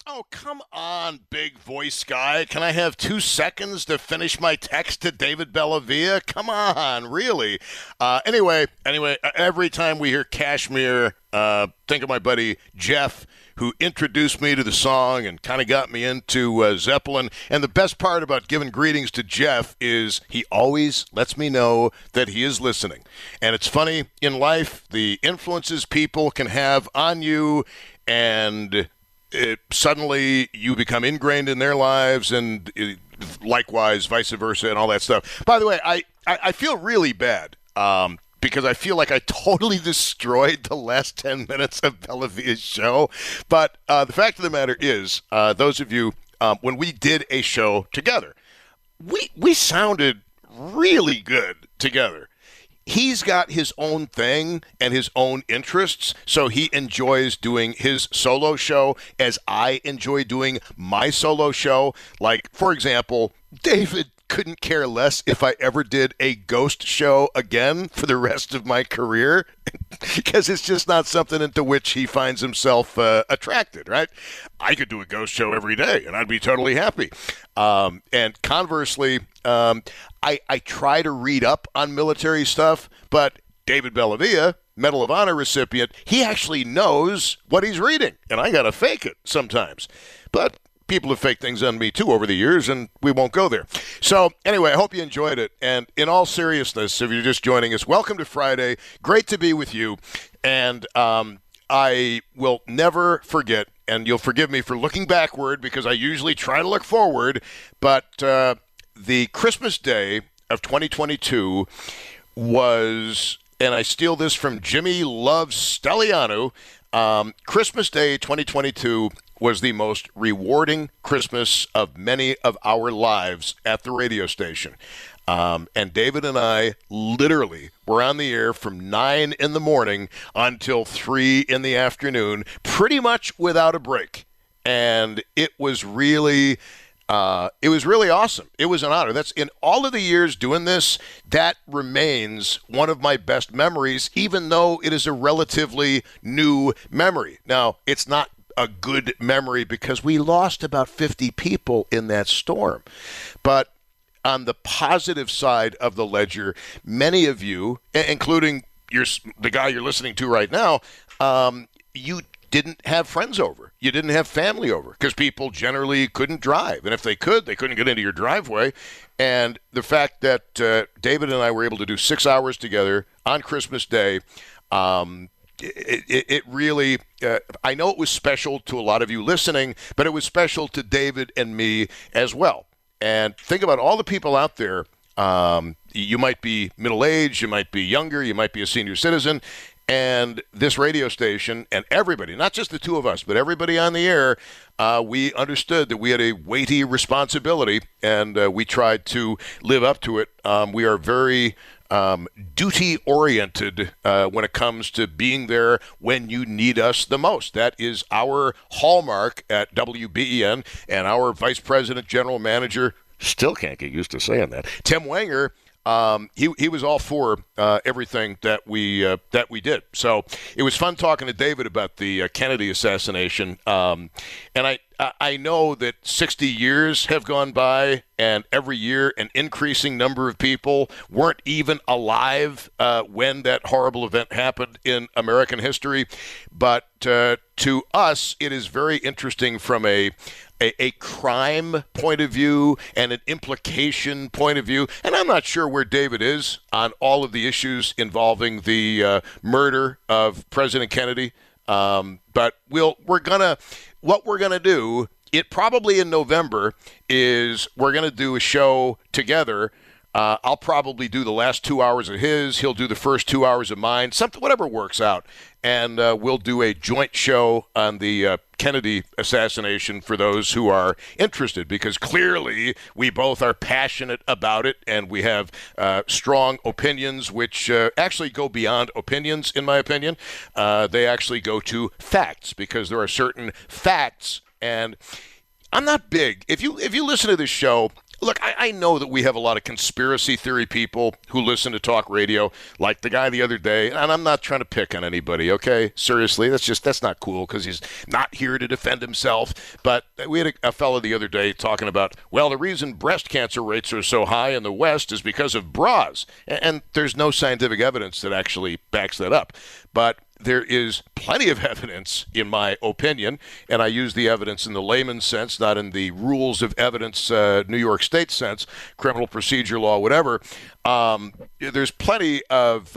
Oh, come on, big voice guy. Can I have 2 seconds to finish my text to David Bellavia? Come on, really? Anyway, every time we hear Kashmir, think of my buddy Jeff, who introduced me to the song and kind of got me into Zeppelin. And the best part about giving greetings to Jeff is he always lets me know that he is listening. And it's funny, in life, the influences people can have on you and suddenly you become ingrained in their lives, and likewise, vice versa, and all that stuff. By the way, I feel really bad because I feel like I totally destroyed the last 10 minutes of Bellavia's show. But the fact of the matter is, those of you, when we did a show together, we sounded really good together. He's got his own thing and his own interests, so he enjoys doing his solo show as I enjoy doing my solo show. Like, for example, David couldn't care less if I ever did a ghost show again for the rest of my career because it's just not something into which he finds himself attracted, right? I could do a ghost show every day and I'd be totally happy. And conversely, I try to read up on military stuff, but David Bellavia, Medal of Honor recipient, he actually knows what he's reading, and I got to fake it sometimes. But people have faked things on me, too, over the years, and we won't go there. So, anyway, I hope you enjoyed it. And in all seriousness, if you're just joining us, welcome to Friday. Great to be with you. And I will never forget, and you'll forgive me for looking backward because I usually try to look forward, but the Christmas Day of 2022 was, and I steal this from Jimmy Loves Stelliano, Christmas Day 2022 was the most rewarding Christmas of many of our lives at the radio station. And David and I literally were on the air from 9 in the morning until 3 in the afternoon, pretty much without a break. And it was really awesome. It was an honor. That's in all of the years doing this, that remains one of my best memories, even though it is a relatively new memory. Now, it's not a good memory because we lost about 50 people in that storm. But on the positive side of the ledger, many of you, including the guy you're listening to right now, you didn't have friends over. You didn't have family over because people generally couldn't drive. And if they could, they couldn't get into your driveway. And the fact that David and I were able to do 6 hours together on Christmas Day, it really, I know it was special to a lot of you listening, but it was special to David and me as well. And think about all the people out there. You might be middle-aged, you might be younger, you might be a senior citizen, and this radio station and everybody, not just the two of us, but everybody on the air, we understood that we had a weighty responsibility, and we tried to live up to it. We are very duty-oriented when it comes to being there when you need us the most. That is our hallmark at WBEN, and our Vice President, General Manager, still can't get used to saying that, Tim Wenger, he was all for everything that we did. So it was fun talking to David about the Kennedy assassination. And I know that 60 years have gone by, and every year an increasing number of people weren't even alive when that horrible event happened in American history. But to us, it is very interesting from a crime point of view and an implication point of view. And I'm not sure where David is on all of the issues involving the murder of President Kennedy. But what we're gonna do, it probably in November, is we're gonna do a show together. I'll probably do the last 2 hours of his. He'll do the first 2 hours of mine. Whatever works out, and we'll do a joint show on the Kennedy assassination for those who are interested, because clearly we both are passionate about it, and we have strong opinions, which actually go beyond opinions, in my opinion. They actually go to facts, because there are certain facts, and I'm not big. If you listen to this show, look, I know that we have a lot of conspiracy theory people who listen to talk radio, like the guy the other day, and I'm not trying to pick on anybody, okay? Seriously, that's not cool because he's not here to defend himself. But we had a fellow the other day talking about, well, the reason breast cancer rates are so high in the West is because of bras. And there's no scientific evidence that actually backs that up. But there is plenty of evidence, in my opinion, and I use the evidence in the layman's sense, not in the rules of evidence, New York State sense, criminal procedure law, whatever. There's plenty of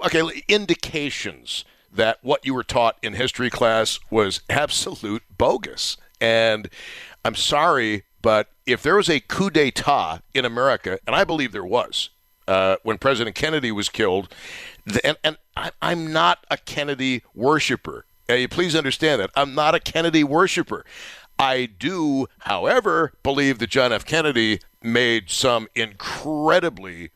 indications that what you were taught in history class was absolute bogus. And I'm sorry, but if there was a coup d'etat in America, and I believe there was, when President Kennedy was killed, and I'm not a Kennedy worshiper. Please understand that. I'm not a Kennedy worshiper. I do, however, believe that John F. Kennedy made some incredibly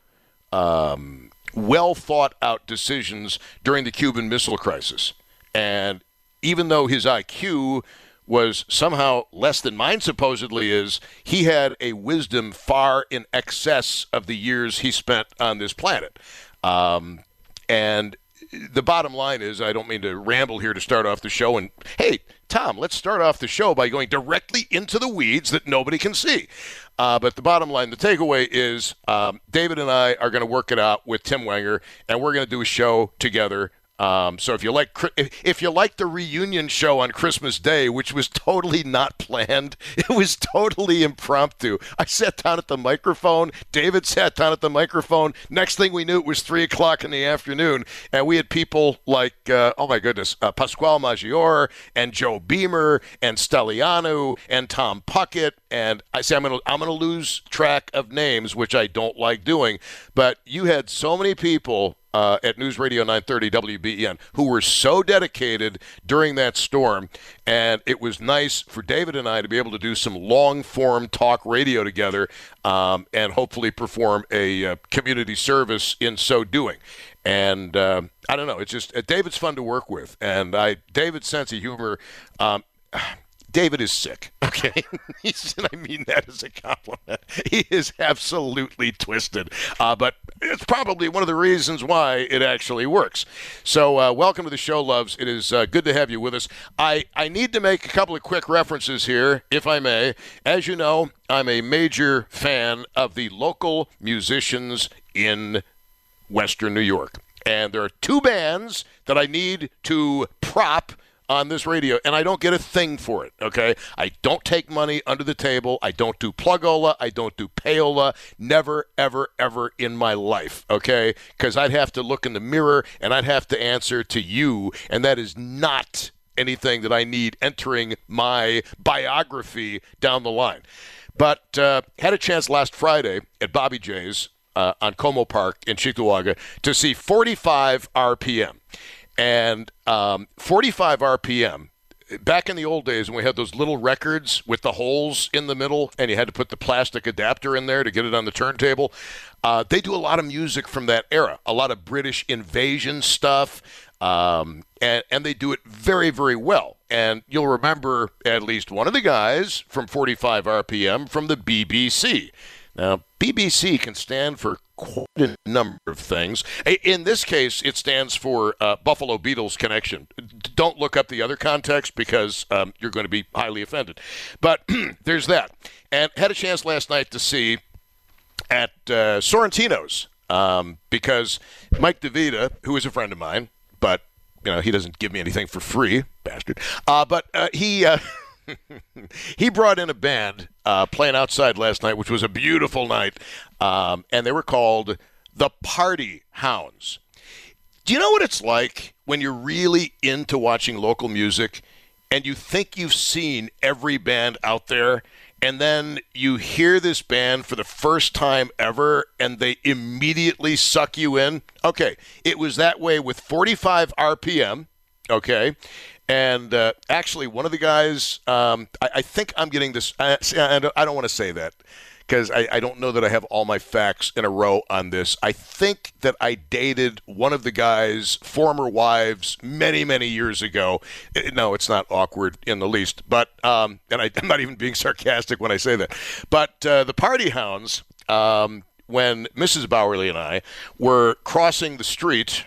well thought out decisions during the Cuban Missile Crisis. And even though his IQ was somehow less than mine supposedly is, he had a wisdom far in excess of the years he spent on this planet. And the bottom line is, I don't mean to ramble here to start off the show, and hey, Tom, let's start off the show by going directly into the weeds that nobody can see. But the bottom line, the takeaway is, David and I are going to work it out with Tim Wenger, and we're going to do a show together. So if you like the reunion show on Christmas Day, which was totally not planned, it was totally impromptu. I sat down at the microphone. David sat down at the microphone. Next thing we knew, it was 3 o'clock in the afternoon, and we had people like, Pasquale Maggiore and Joe Beamer and Stelliano and Tom Puckett. And I say I'm gonna lose track of names, which I don't like doing. But you had so many people at News Radio 930 WBEN who were so dedicated during that storm, and it was nice for David and I to be able to do some long-form talk radio together, and hopefully perform a community service in so doing. And I don't know, it's just David's fun to work with, and David's sense of humor. David is sick, okay? I mean that as a compliment. He is absolutely twisted, but it's probably one of the reasons why it actually works. So welcome to the show, loves. It is good to have you with us. I need to make a couple of quick references here, if I may. As you know, I'm a major fan of the local musicians in Western New York. And there are 2 bands that I need to prop on this radio, and I don't get a thing for it, okay? I don't take money under the table. I don't do plugola. I don't do payola. Never, ever, ever in my life, okay? Because I'd have to look in the mirror, and I'd have to answer to you, and that is not anything that I need entering my biography down the line. But had a chance last Friday at Bobby J's on Como Park in Cheektowaga to see 45 RPM. And 45 RPM, back in the old days when we had those little records with the holes in the middle and you had to put the plastic adapter in there to get it on the turntable, they do a lot of music from that era, a lot of British invasion stuff, and they do it very, very well. And you'll remember at least one of the guys from 45 RPM from the BBC. Now, BBC can stand for quite a number of things. In this case, it stands for Buffalo Beatles Connection. Don't look up the other context because you're going to be highly offended. But there's that. And had a chance last night to see at Sorrentino's because Mike DeVita, who is a friend of mine, but he doesn't give me anything for free, bastard. But he brought in a band playing outside last night, which was a beautiful night, and they were called the Party Hounds. Do you know what it's like when you're really into watching local music and you think you've seen every band out there, and then you hear this band for the first time ever and they immediately suck you in? Okay, it was that way with 45 RPM, okay? And actually, one of the guys, I think I'm getting this. I don't want to say that because I don't know that I have all my facts in a row on this. I think that I dated one of the guy's former wives many, many years ago. No, it's not awkward in the least. But and I'm not even being sarcastic when I say that. But the Party Hounds, when Mrs. Bowerly and I were crossing the street,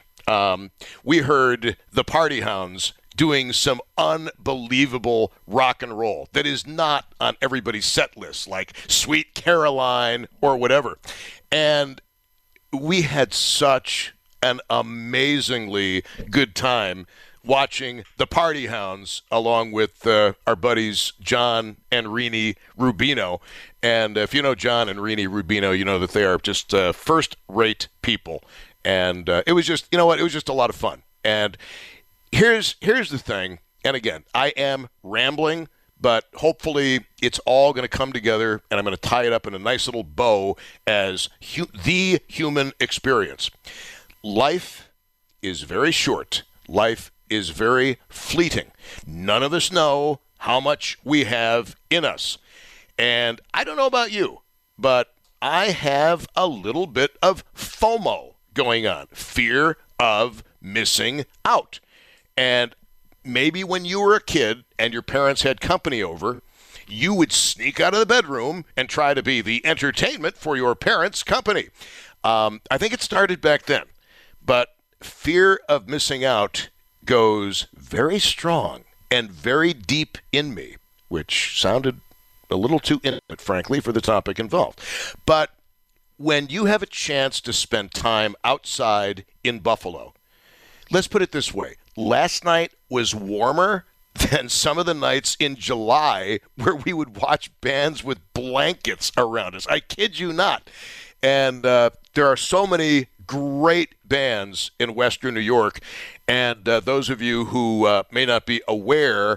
we heard the Party Hounds doing some unbelievable rock and roll that is not on everybody's set list, like Sweet Caroline or whatever. And we had such an amazingly good time watching the Party Hounds along with our buddies John and Rini Rubino. And if you know John and Rini Rubino, you know that they are just first-rate people. And it was just, you know what, it was just a lot of fun. And here's the thing, and again, I am rambling, but hopefully it's all going to come together, and I'm going to tie it up in a nice little bow as the human experience. Life is very short. Life is very fleeting. None of us know how much we have in us. And I don't know about you, but I have a little bit of FOMO going on, fear of missing out. And maybe when you were a kid and your parents had company over, you would sneak out of the bedroom and try to be the entertainment for your parents' company. I think it started back then. But fear of missing out goes very strong and very deep in me, which sounded a little too intimate, frankly, for the topic involved. But when you have a chance to spend time outside in Buffalo, let's put it this way. Last night was warmer than some of the nights in July where we would watch bands with blankets around us. I kid you not. And there are so many great bands in Western New York. And those of you who may not be aware,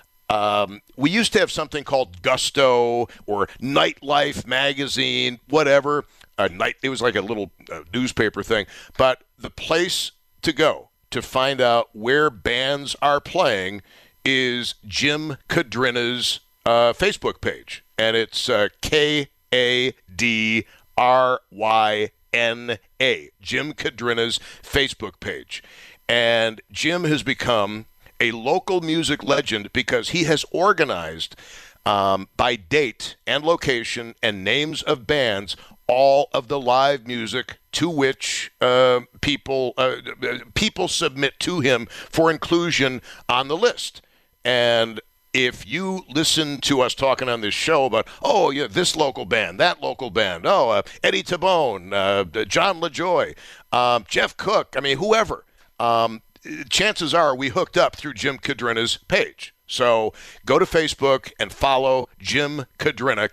we used to have something called Gusto or Nightlife magazine, whatever. It was like a little newspaper thing. But the place to go to find out where bands are playing is Jim Cadrina's Facebook page. And it's Kadryna, Jim Cadrina's Facebook page. And Jim has become a local music legend because he has organized by date and location and names of bands all of the live music to which people submit to him for inclusion on the list. And if you listen to us talking on this show about, oh, yeah, this local band, that local band, Eddie Tabone, John LaJoy, Jeff Cook, I mean, whoever, chances are we hooked up through Jim Cadrina's page. So go to Facebook and follow Jim Cadrina,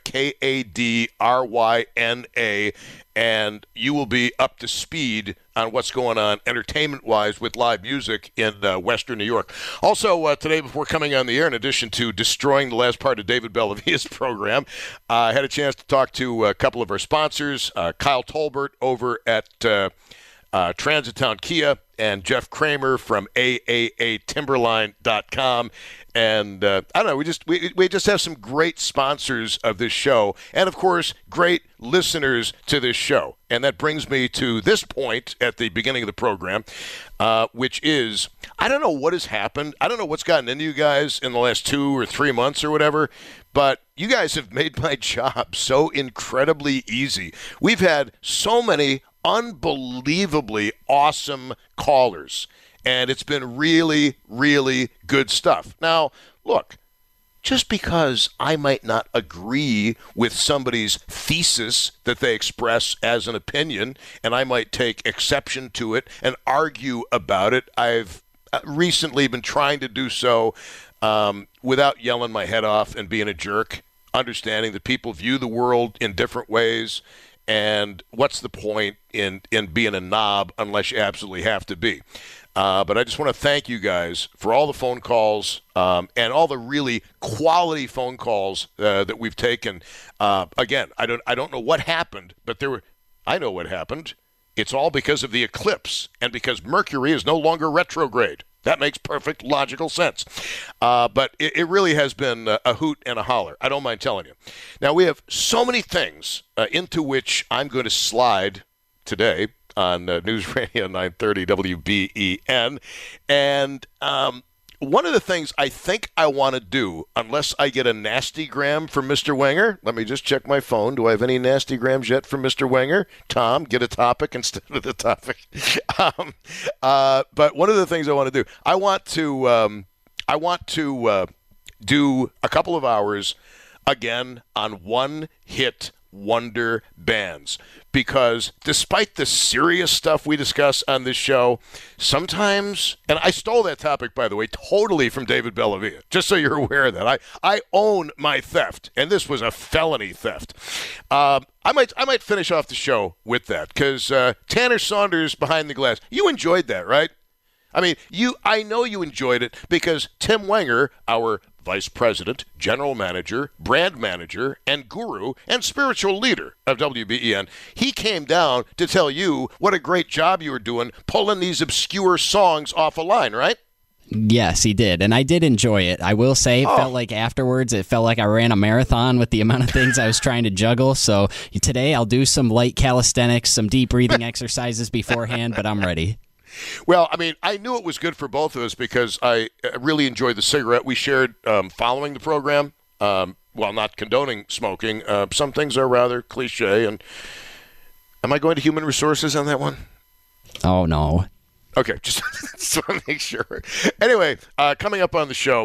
Kadryna, and you will be up to speed on what's going on entertainment-wise with live music in Western New York. Also, today before coming on the air, in addition to destroying the last part of David Bellavia's program, I had a chance to talk to a couple of our sponsors, Kyle Tolbert over at Transitown Kia and Jeff Kramer from AAAtimberline.com. And I don't know, we just have some great sponsors of this show, and of course, great listeners to this show. And that brings me to this point at the beginning of the program, which is, I don't know what has happened. I don't know what's gotten into you guys in the last 2 or 3 months or whatever, but you guys have made my job so incredibly easy. We've had so many unbelievably awesome callers. And it's been really, really good stuff. Now, look, just because I might not agree with somebody's thesis that they express as an opinion, and I might take exception to it and argue about it, I've recently been trying to do so without yelling my head off and being a jerk, understanding that people view the world in different ways. And what's the point in being a knob unless you absolutely have to be? But I just want to thank you guys for all the phone calls and all the really quality phone calls that we've taken. Again, I don't know what happened, but I know what happened. It's all because of the eclipse and because Mercury is no longer retrograde. That makes perfect logical sense. But it really has been a hoot and a holler. I don't mind telling you. Now, we have so many things into which I'm going to slide today on News Radio 930 WBEN. And one of the things I think I want to do, unless I get a nasty gram from Mr. Wenger, let me just check my phone. Do I have any nasty grams yet from Mr. Wenger? Tom, get a topic instead of the topic. But one of the things I want to do, I want to do a couple of hours again on one-hit wonder bands, because despite the serious stuff we discuss on this show, sometimes, and I stole that topic, by the way, totally from David Bellavia, just so you're aware of that. I own my theft, and this was a felony theft. I might finish off the show with that, because Tanner Saunders Behind the Glass, you enjoyed that, right? I mean, I know you enjoyed it because Tim Wenger, our Vice President, General Manager, Brand Manager, and Guru, and Spiritual Leader of WBEN, he came down to tell you what a great job you were doing pulling these obscure songs off a line, right? Yes, he did, and I did enjoy it. I will say, it felt like afterwards, it felt like I ran a marathon with the amount of things I was trying to juggle. So today I'll do some light calisthenics, some deep breathing exercises beforehand, but I'm ready. Well, I mean, I knew it was good for both of us because I really enjoyed the cigarette we shared following the program. While not condoning smoking, some things are rather cliche. And am I going to human resources on that one? Oh, no. Okay, just want to make sure. Anyway, coming up on the show,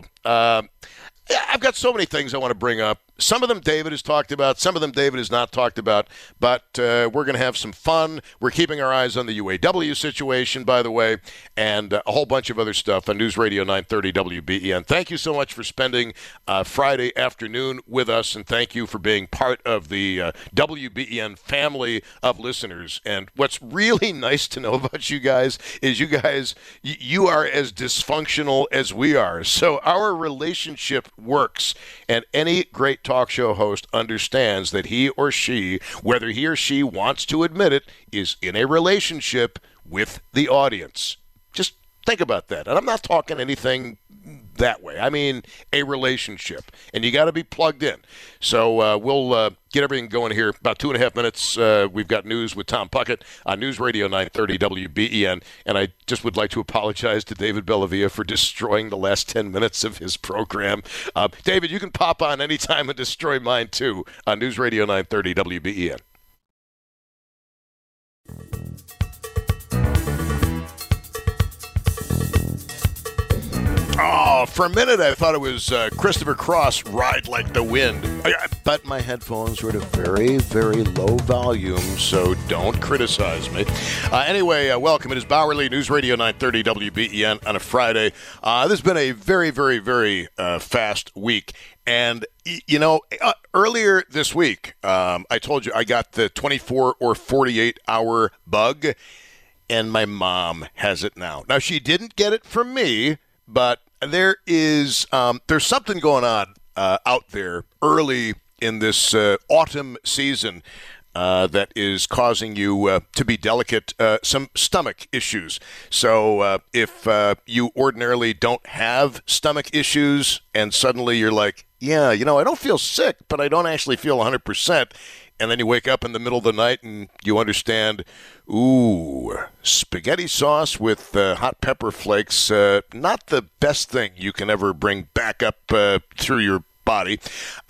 I've got so many things I want to bring up. Some of them David has talked about. Some of them David has not talked about. But we're going to have some fun. We're keeping our eyes on the UAW situation, by the way, and a whole bunch of other stuff on News Radio 930 WBEN. Thank you so much for spending Friday afternoon with us, and thank you for being part of the WBEN family of listeners. And what's really nice to know about you guys is you are as dysfunctional as we are. So our relationship works, and any great talk show host understands that he or she, whether he or she wants to admit it, is in a relationship with the audience. Just think about that. And I'm not talking anything that way. I mean a relationship. And you got to be plugged in. So we'll get everything going here. About 2.5 minutes. We've got news with Tom Puckett on News Radio 930 WBEN. And I just would like to apologize to David Bellavia for destroying the last 10 minutes of his program. David, you can pop on anytime and destroy mine too on News Radio 930 WBEN. Oh, for a minute I thought it was Christopher Cross, Ride Like the Wind. But my headphones were at a very, very low volume, so don't criticize me. Anyway, welcome. It is Bowerly, News Radio 930 WBEN on a Friday. This has been a very, very, very fast week. And, you know, earlier this week, I told you I got the 24 or 48 hour bug, and my mom has it now. Now, she didn't get it from me, but there's something going on out there early in this autumn season that is causing you to be delicate, some stomach issues. So if you ordinarily don't have stomach issues and suddenly you're like, yeah, you know, I don't feel sick, but I don't actually feel 100%. And then you wake up in the middle of the night and you understand, ooh, spaghetti sauce with hot pepper flakes, not the best thing you can ever bring back up through your body.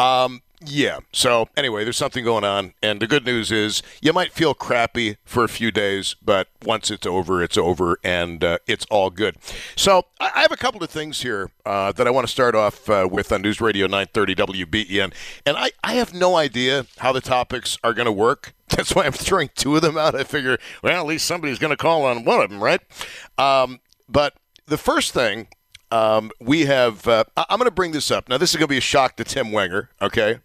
Yeah, so anyway, there's something going on, and the good news is you might feel crappy for a few days, but once it's over, and it's all good. So I have a couple of things here that I want to start off with on News Radio 930 WBEN, and I have no idea how the topics are going to work. That's why I'm throwing two of them out. I figure, well, at least somebody's going to call on one of them, right? But the first thing we have, I'm going to bring this up. Now, this is going to be a shock to Tim Wenger, okay?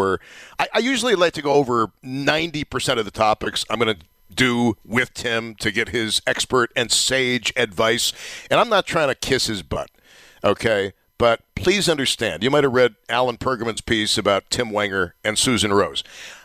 I usually like to go over 90% of the topics I'm going to do with Tim to get his expert and sage advice. And I'm not trying to kiss his butt, okay? But please understand, you might have read Alan Pergamon's piece about Tim Wenger and Susan Rose.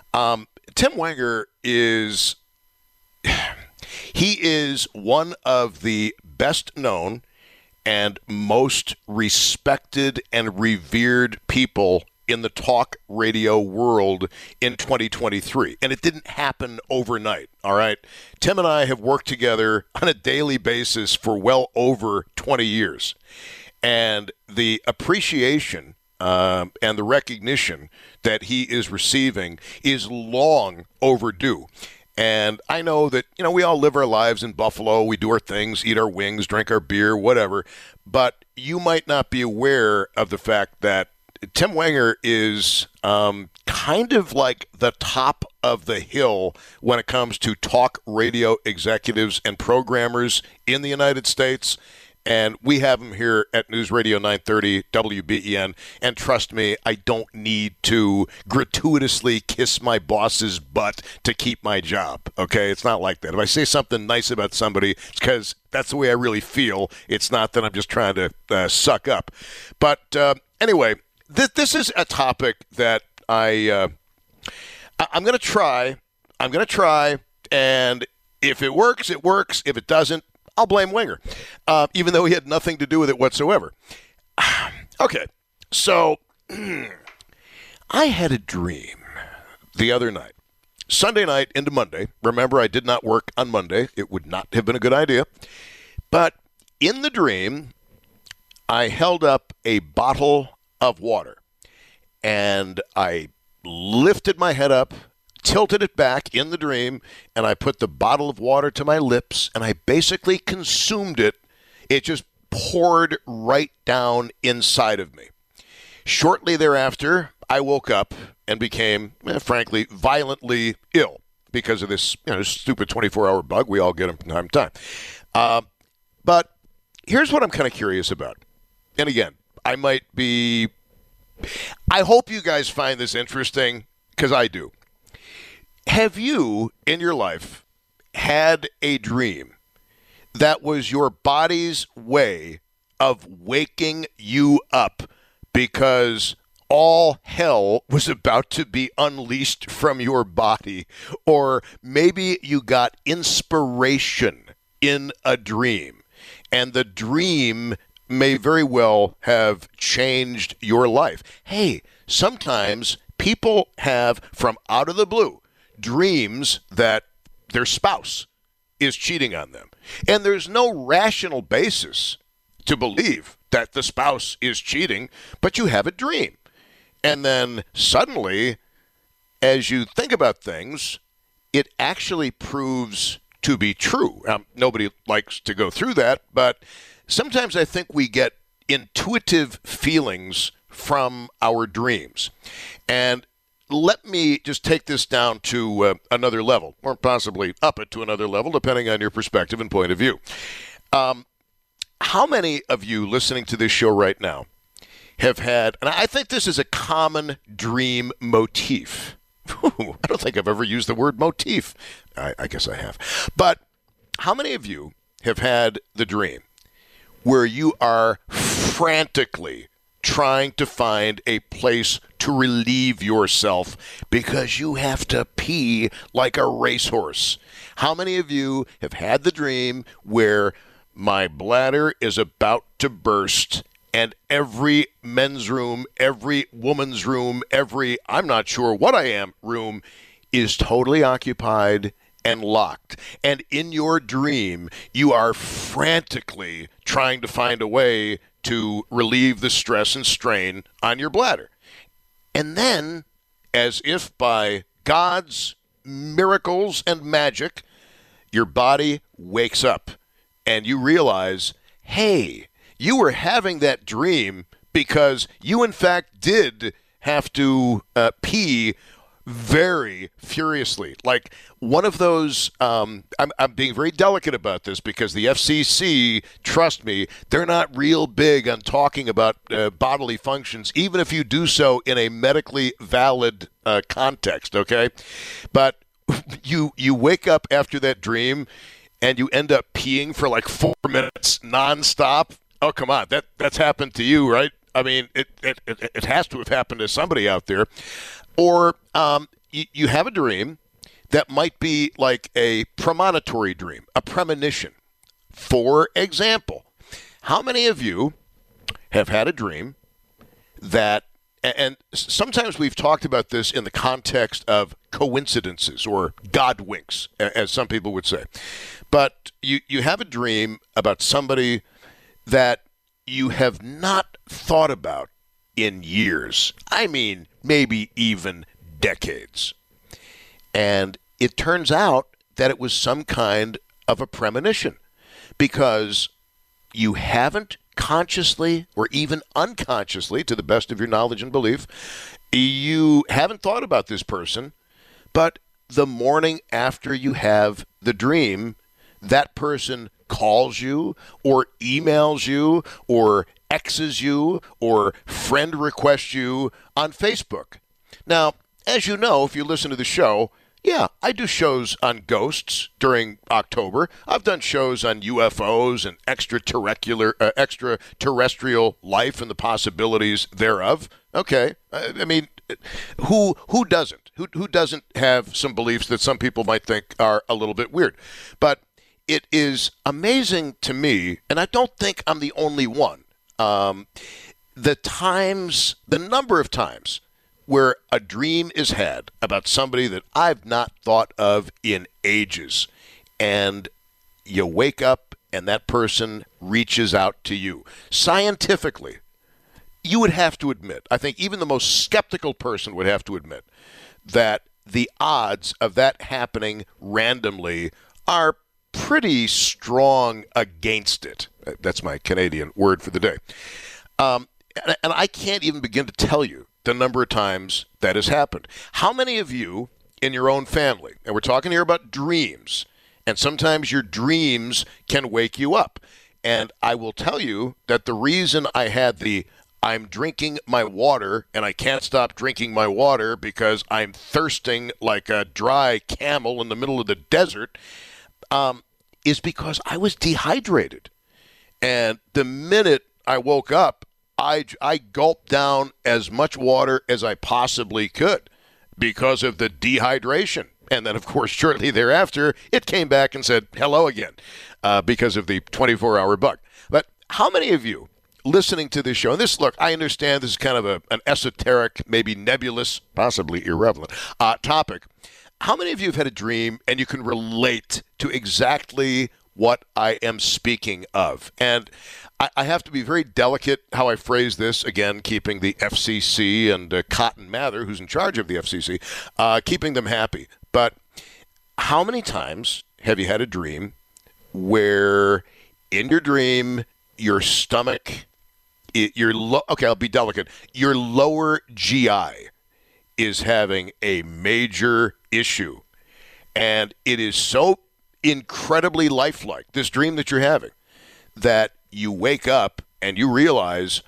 Tim Wenger is one of the best known and most respected and revered people in the talk radio world in 2023. And it didn't happen overnight, all right? Tim and I have worked together on a daily basis for well over 20 years. And the appreciation and the recognition that he is receiving is long overdue. And I know that, we all live our lives in Buffalo. We do our things, eat our wings, drink our beer, whatever. But you might not be aware of the fact that Tim Wenger is kind of like the top of the hill when it comes to talk radio executives and programmers in the United States. And we have him here at News Radio 930 WBEN. And trust me, I don't need to gratuitously kiss my boss's butt to keep my job. Okay? It's not like that. If I say something nice about somebody, it's because that's the way I really feel. It's not that I'm just trying to suck up. But anyway, this is a topic that I'm going to try. I'm going to try. And if it works, it works. If it doesn't, I'll blame Wenger, even though he had nothing to do with it whatsoever. Okay, so I had a dream the other night, Sunday night into Monday. Remember, I did not work on Monday. It would not have been a good idea. But in the dream, I held up a bottle of water, and I lifted my head up, tilted it back in the dream, and I put the bottle of water to my lips, and I basically consumed it. It just poured right down inside of me. Shortly thereafter, I woke up and became, frankly, violently ill because of this stupid 24-hour bug. We all get them from time to time. But here's what I'm kind of curious about. And again, I hope you guys find this interesting, because I do. Have you, in your life, had a dream that was your body's way of waking you up because all hell was about to be unleashed from your body? Or maybe you got inspiration in a dream, and the dream may very well have changed your life. Hey, sometimes people have, from out of the blue, dreams that their spouse is cheating on them. And there's no rational basis to believe that the spouse is cheating, but you have a dream. And then suddenly, as you think about things, it actually proves to be true. Nobody likes to go through that, but sometimes I think we get intuitive feelings from our dreams. And let me just take this down to another level, or possibly up it to another level, depending on your perspective and point of view. How many of you listening to this show right now have had, and I think this is a common dream motif. I don't think I've ever used the word motif. I guess I have. But how many of you have had the dream where you are frantically trying to find a place to relieve yourself because you have to pee like a racehorse? How many of you have had the dream where my bladder is about to burst and every men's room, every woman's room, every I'm not sure what I am room is totally occupied and locked? And in your dream, you are frantically trying to find a way to relieve the stress and strain on your bladder. And then, as if by God's miracles and magic, your body wakes up and you realize, hey, you were having that dream because you, in fact, did have to pee very furiously. Like one of those, I'm being very delicate about this because the FCC, trust me, they're not real big on talking about bodily functions, even if you do so in a medically valid context, okay? But you wake up after that dream and you end up peeing for like 4 minutes nonstop. Oh, come on. That's happened to you, right? I mean, it has to have happened to somebody out there. Or you have a dream that might be like a premonitory dream, a premonition. For example, How many of you have had a dream that, and sometimes we've talked about this in the context of coincidences or God winks, as some people would say. But you have a dream about somebody that you have not thought about in years. I mean, maybe even decades. And it turns out that it was some kind of a premonition because you haven't consciously or even unconsciously, to the best of your knowledge and belief, you haven't thought about this person, but the morning after you have the dream, that person calls you or emails you or X's you or friend requests you on Facebook. Now, as you know, if you listen to the show, yeah, I do shows on ghosts during October. I've done shows on UFOs and extraterrestrial life and the possibilities thereof. Okay, I mean, who doesn't? Who doesn't have some beliefs that some people might think are a little bit weird? But it is amazing to me, and I don't think I'm the only one. The number of times where a dream is had about somebody that I've not thought of in ages, and you wake up and that person reaches out to you. Scientifically, you would have to admit, I think even the most skeptical person would have to admit, that the odds of that happening randomly are pretty strong against it. That's my Canadian word for the day. And I can't even begin to tell you the number of times that has happened. How many of you in your own family, and we're talking here about dreams, and sometimes your dreams can wake you up. And I will tell you that the reason I had I'm drinking my water and I can't stop drinking my water because I'm thirsting like a dry camel in the middle of the desert is because I was dehydrated. And the minute I woke up, I gulped down as much water as I possibly could because of the dehydration. And then, of course, shortly thereafter, it came back and said hello again because of the 24-hour bug. But how many of you listening to this show, and this, look, I understand this is kind of an esoteric, maybe nebulous, possibly irrelevant topic. How many of you have had a dream and you can relate to exactly what I am speaking of? And I have to be very delicate how I phrase this, again, keeping the FCC and Cotton Mather, who's in charge of the FCC, keeping them happy. But how many times have you had a dream where in your dream your stomach, okay, I'll be delicate, your lower GI is having a major issue, and it is so incredibly lifelike, this dream that you're having, that you wake up and you realize,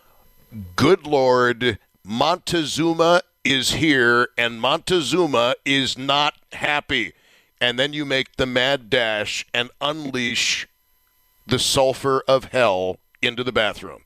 good Lord, Montezuma is here and Montezuma is not happy. And then you make the mad dash and unleash the sulfur of hell into the bathroom.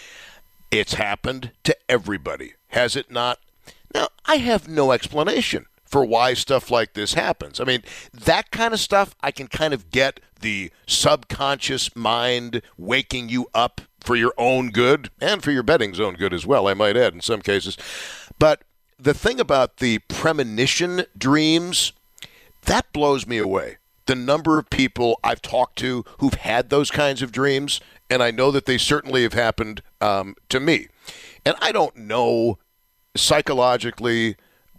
It's happened to everybody, has it not? Now, I have no explanation for why stuff like this happens. I mean, that kind of stuff, I can kind of get the subconscious mind waking you up for your own good and for your betting's own good as well, I might add, in some cases. But the thing about the premonition dreams, that blows me away. The number of people I've talked to who've had those kinds of dreams, and I know that they certainly have happened to me. And I don't know psychologically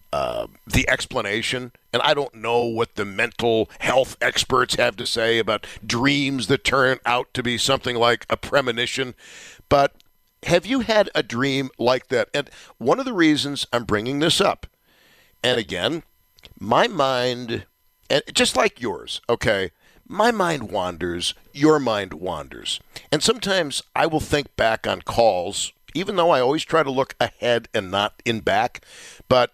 the explanation, and I don't know what the mental health experts have to say about dreams that turn out to be something like a premonition. But have you had a dream like that? And one of the reasons I'm bringing this up, and again, my mind, and just like yours, okay, my mind wanders, your mind wanders. And sometimes I will think back on calls, even though I always try to look ahead and not in back. But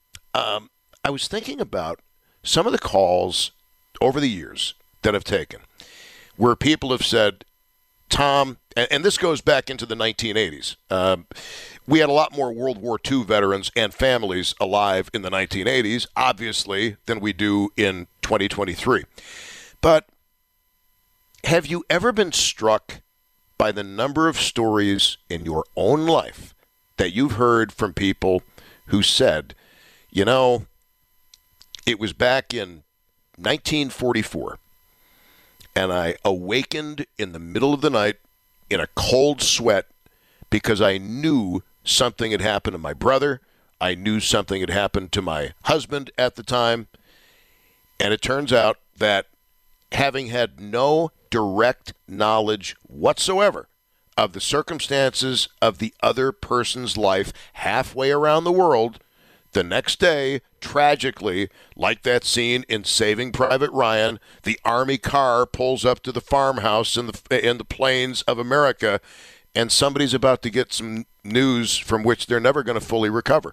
I was thinking about some of the calls over the years that I've taken where people have said, Tom, and this goes back into the 1980s. We had a lot more World War II veterans and families alive in the 1980s, obviously, than we do in 2023. But have you ever been struck by the number of stories in your own life that you've heard from people who said, you know, it was back in 1944, and I awakened in the middle of the night in a cold sweat because I knew something had happened to my brother. I knew something had happened to my husband at the time. And it turns out that having had no direct knowledge whatsoever of the circumstances of the other person's life halfway around the world, the next day, tragically, like that scene in Saving Private Ryan, the Army car pulls up to the farmhouse in the plains of America, and somebody's about to get some news from which they're never going to fully recover.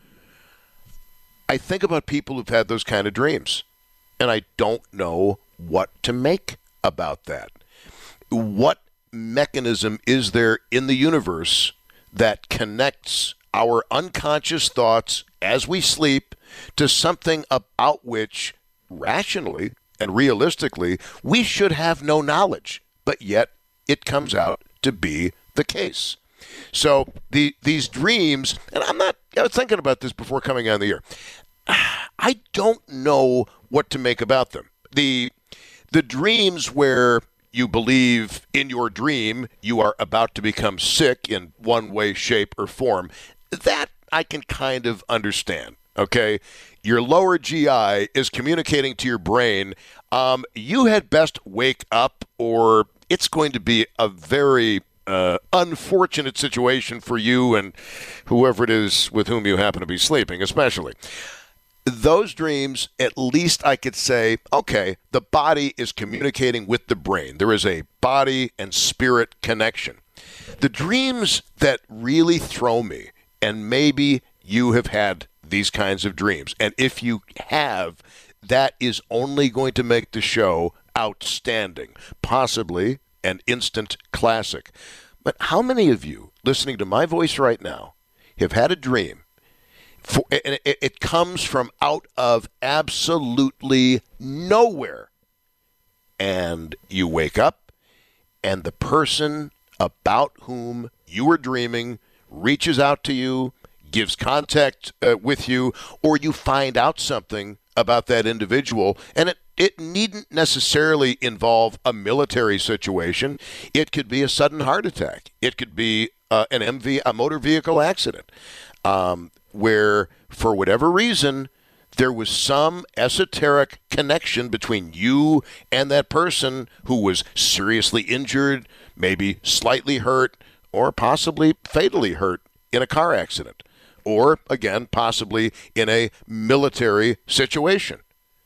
I think about people who've had those kind of dreams, and I don't know what to make about that. What mechanism is there in the universe that connects our unconscious thoughts as we sleep to something about which, rationally and realistically, we should have no knowledge, but yet it comes out to be the case? So these dreams, and I was thinking about this before coming on the air. I don't know what to make about them. The dreams where you believe in your dream you are about to become sick in one way, shape, or form, that I can kind of understand, okay? Your lower GI is communicating to your brain, you had best wake up or it's going to be a very unfortunate situation for you and whoever it is with whom you happen to be sleeping, especially. Those dreams, at least I could say, okay, the body is communicating with the brain. There is a body and spirit connection. The dreams that really throw me, and maybe you have had these kinds of dreams, and if you have, that is only going to make the show outstanding, possibly an instant classic. But how many of you listening to my voice right now have had a dream? And it comes from out of absolutely nowhere. And you wake up, and the person about whom you were dreaming reaches out to you, gives contact with you, or you find out something about that individual. And it needn't necessarily involve a military situation. It could be a sudden heart attack. It could be a motor vehicle accident. Where, for whatever reason, there was some esoteric connection between you and that person who was seriously injured, maybe slightly hurt, or possibly fatally hurt in a car accident, or, again, possibly in a military situation.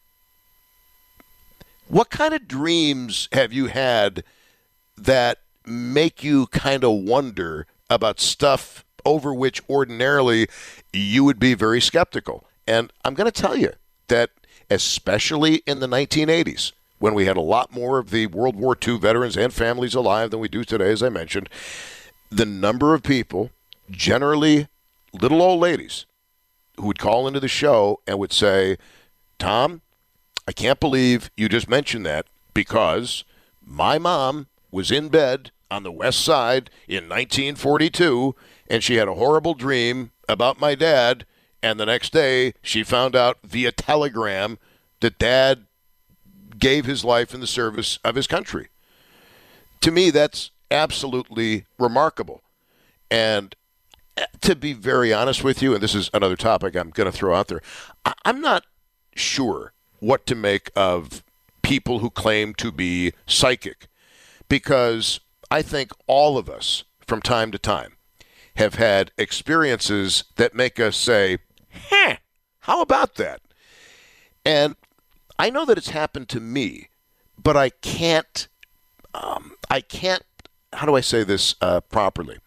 What kind of dreams have you had that make you kind of wonder about stuff over which ordinarily you would be very skeptical? And I'm going to tell you that, especially in the 1980s, when we had a lot more of the World War II veterans and families alive than we do today, as I mentioned, the number of people, generally little old ladies, who would call into the show and would say, Tom, I can't believe you just mentioned that because my mom was in bed on the West Side in 1942, and she had a horrible dream about my dad, and the next day she found out via telegram that Dad gave his life in the service of his country. To me, that's absolutely remarkable. And to be very honest with you, and this is another topic I'm going to throw out there, I'm not sure what to make of people who claim to be psychic, because I think all of us, from time to time, have had experiences that make us say, how about that? And I know that it's happened to me, but I can't, how do I say this properly?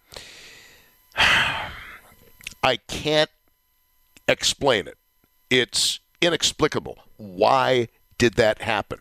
I can't explain it. It's inexplicable. Why did that happen?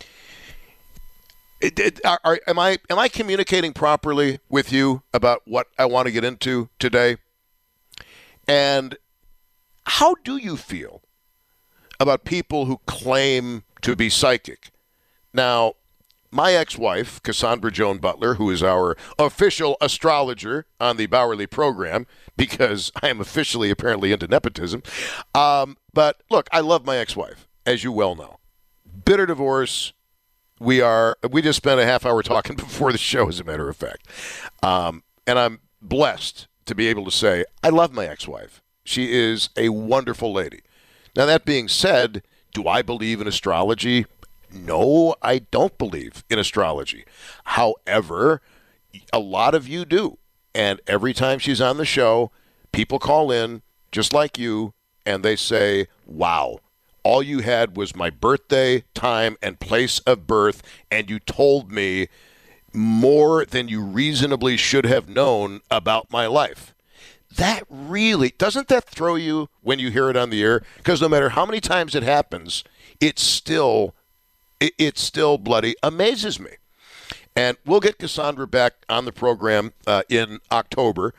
Am I communicating properly with you about what I want to get into today? And how do you feel about people who claim to be psychic? Now, my ex-wife, Cassandra Joan Butler, who is our official astrologer on the Bowerly program, because I am officially apparently into nepotism. But look, I love my ex-wife, as you well know. Bitter divorce. We just spent a half hour talking before the show, as a matter of fact. And I'm blessed to be able to say I love my ex-wife. She is a wonderful lady. Now, that being said, do I believe in astrology? No, I don't believe in astrology. However, a lot of you do. And every time she's on the show, people call in, just like you, and they say, wow, all you had was my birthday, time, and place of birth, and you told me more than you reasonably should have known about my life. That really, doesn't that throw you when you hear it on the air? Because no matter how many times it happens, it still bloody amazes me. And we'll get Cassandra back on the program in October.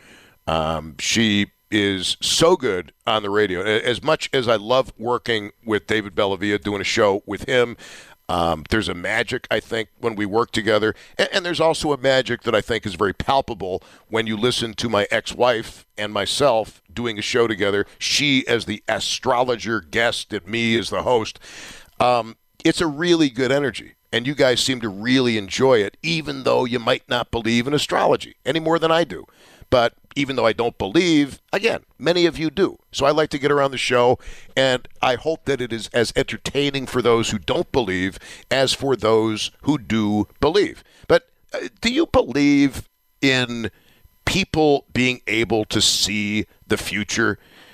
She is so good on the radio. As much as I love working with David Bellavia, doing a show with him, there's a magic, I think, when we work together. And there's also a magic that I think is very palpable when you listen to my ex-wife and myself doing a show together. She as the astrologer guest and me as the host. It's a really good energy. And you guys seem to really enjoy it, even though you might not believe in astrology any more than I do. But even though I don't believe, again, many of you do. So I like to get around the show, and I hope that it is as entertaining for those who don't believe as for those who do believe. But do you believe in people being able to see the future?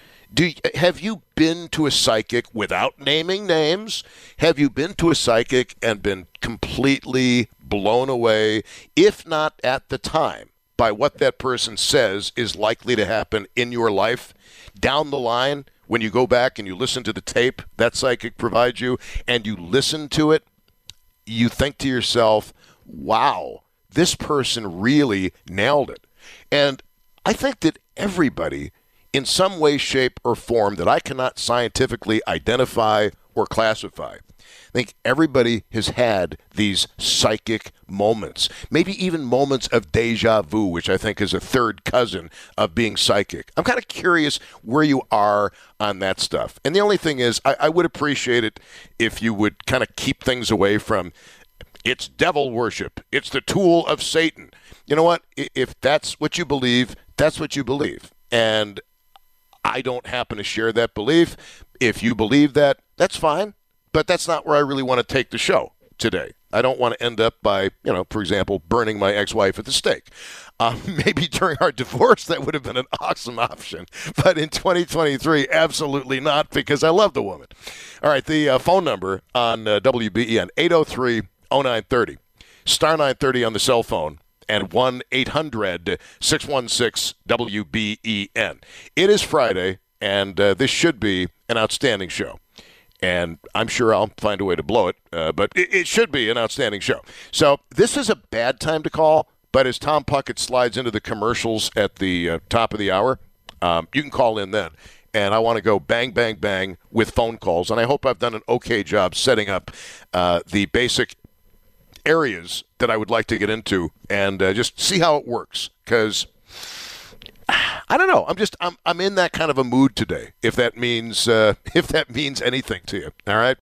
Have you been to a psychic without naming names? Have you been to a psychic and been completely blown away, if not at the time, by what that person says is likely to happen in your life? Down the line, when you go back and you listen to the tape that psychic provides you and you listen to it, you think to yourself, wow, this person really nailed it. And I think that everybody, in some way, shape, or form that I cannot scientifically identify or classify, I think everybody has had these psychic moments, maybe even moments of deja vu, which I think is a third cousin of being psychic. I'm kind of curious where you are on that stuff. And the only thing is, I would appreciate it if you would kind of keep things away from, it's devil worship, it's the tool of Satan. You know what? If that's what you believe, that's what you believe. And I don't happen to share that belief. If you believe that, that's fine. But that's not where I really want to take the show today. I don't want to end up by, for example, burning my ex-wife at the stake. Maybe during our divorce, that would have been an awesome option. But in 2023, absolutely not, because I love the woman. All right, the phone number on WBEN, 803-0930. Star 930 on the cell phone. And 1-800-616-WBEN. It is Friday, and this should be an outstanding show. And I'm sure I'll find a way to blow it, but it should be an outstanding show. So this is a bad time to call, but as Tom Puckett slides into the commercials at the top of the hour, you can call in then. And I want to go bang, bang, bang with phone calls. And I hope I've done an okay job setting up the basic areas that I would like to get into and just see how it works. Because I don't know. I'm in that kind of a mood today. If that means anything to you. All right.